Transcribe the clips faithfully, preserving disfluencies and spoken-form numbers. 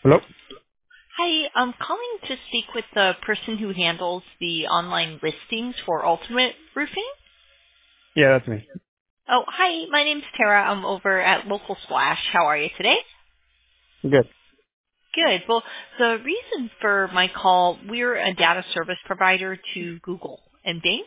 Hello? Hi, I'm calling to speak with the person who handles the online listings for Ultimate Roofing. Yeah, that's me. Oh, hi, my name's Tara. I'm over at Local Splash. How are you today? Good. Good. Well, the reason for my call, we're a data service provider to Google and Bing.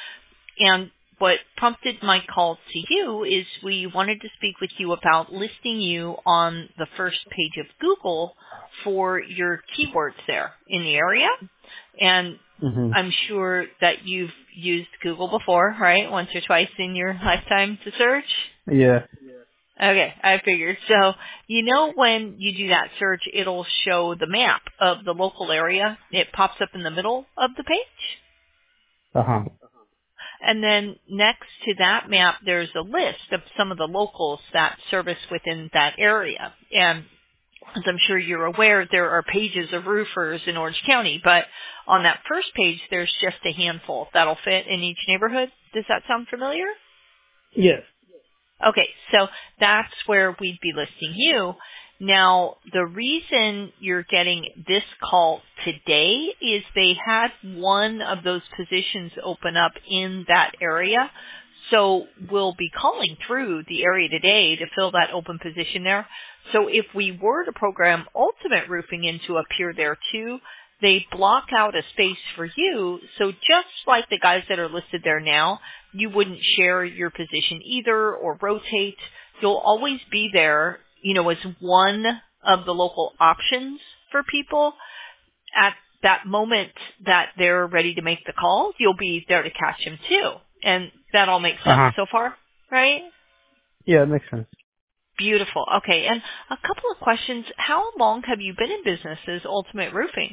And what prompted my call to you is we wanted to speak with you about listing you on the first page of Google for your keywords there in the area. And hmm I'm sure that you've used Google before, right? Once or twice in your lifetime to search. Yeah. Okay, I figured. So, you know when you do that search, it'll show the map of the local area. It pops up in the middle of the page. Uh-huh. And then next to that map, there's a list of some of the locals that service within that area. And as I'm sure you're aware, there are pages of roofers in Orange County, but on that first page, there's just a handful that'll fit in each neighborhood. Does that sound familiar? Yes. Okay, so that's where we'd be listing you. Now, the reason you're getting this call today is they had one of those positions open up in that area. So we'll be calling through the area today to fill that open position there. So if we were to program Ultimate Roofing in to appear there too, they block out a space for you. So just like the guys that are listed there now, you wouldn't share your position either or rotate. You'll always be there, you know, as one of the local options for people. At that moment that they're ready to make the call, you'll be there to catch them too. And that all makes sense Uh-huh. so far, right? Yeah, it makes sense. Beautiful. Okay, and a couple of questions. How long have you been in business as Ultimate Roofing?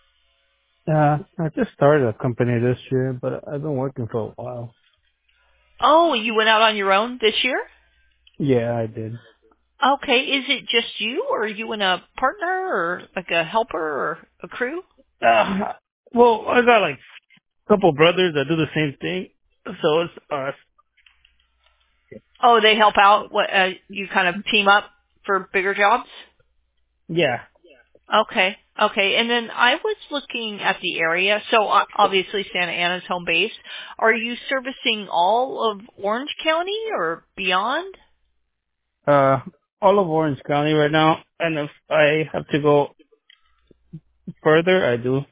Uh, I just started a company this year, but I've been working for a while. Oh, you went out on your own this year? Yeah, I did. Okay, is it just you, or are you and a partner, or like a helper, or a crew? Uh, well, I got like a couple brothers that do the same thing, so it's us. Oh, they help out. What uh, you kind of team up for bigger jobs? Yeah. Okay, okay. And then I was looking at the area. So uh, obviously Santa Ana's home base. Are you servicing all of Orange County or beyond? Uh, all of Orange County right now, and if I have to go further, I do.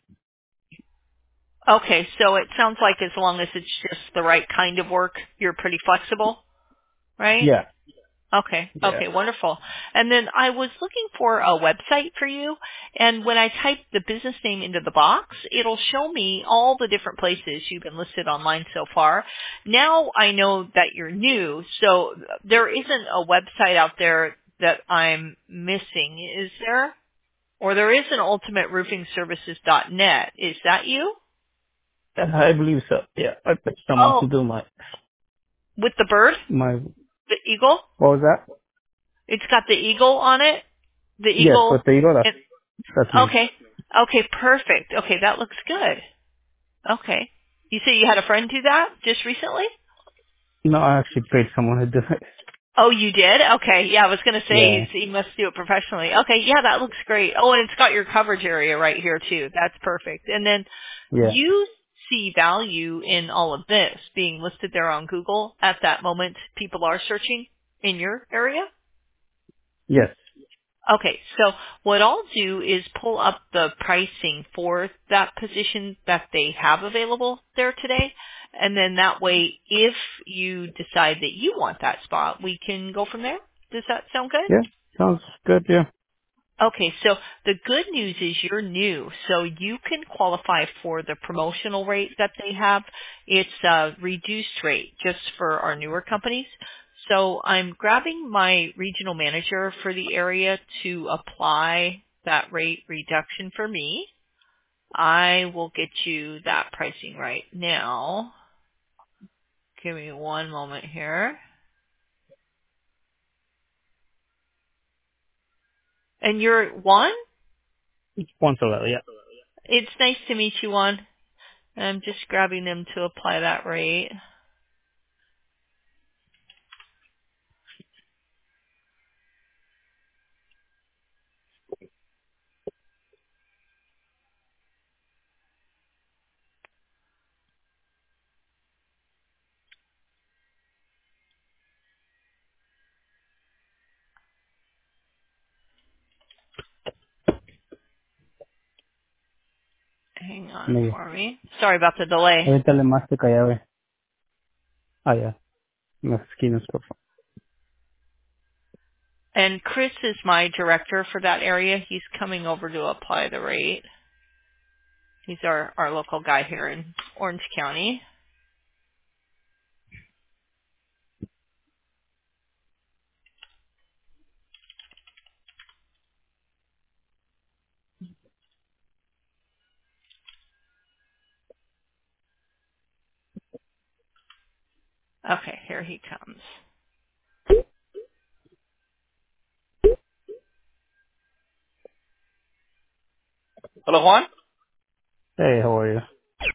Okay, so it sounds like as long as it's just the right kind of work, you're pretty flexible, right? Yeah. Okay. Yeah. Okay. Wonderful. And then I was looking for a website for you, and when I type the business name into the box, it'll show me all the different places you've been listed online so far. Now I know that you're new, so there isn't a website out there that I'm missing, is there? Or there is an ultimate roofing services dot net. Is that you? I believe so. Yeah. I picked someone Oh, to do my, with the bird, my, the eagle. what was that? It's got the eagle on it. The Yes, eagle. with the Eagle, that's, that's me. Okay. Okay, perfect. Okay, that looks good. Okay. You say you had a friend do that just recently? No, I actually paid someone to do it. Oh, you did? Okay. Yeah, I was going to say Yeah. he's, he must do it professionally. Okay, yeah, that looks great. Oh, and it's got your coverage area right here too. That's perfect. And then Yeah. you see value in all of this being listed there on Google at that moment people are searching in your area? Yes. Okay, so what I'll do is pull up the pricing for that position that they have available there today, and then that way, if you decide that you want that spot, we can go from there. Does that sound good? Yeah. Sounds good. Yeah. Okay, so the good news is you're new, so you can qualify for the promotional rate that they have. It's a reduced rate just for our newer companies. So I'm grabbing my regional manager for the area to apply that rate reduction for me. I will get you that pricing right now. Give me one moment here. And you're Juan? Once a while. Yeah. It's nice to meet you, Juan. I'm just grabbing them to apply that rate. hang on Maybe. for me. Sorry about the delay. Ahorita le más te callaba. Ah, ya. Las esquinas, por favor. And Chris is my director for that area. He's coming over to apply the rate. He's our, our local guy here in Orange County. Okay, here he comes. Hello, Juan. Hey, how are you?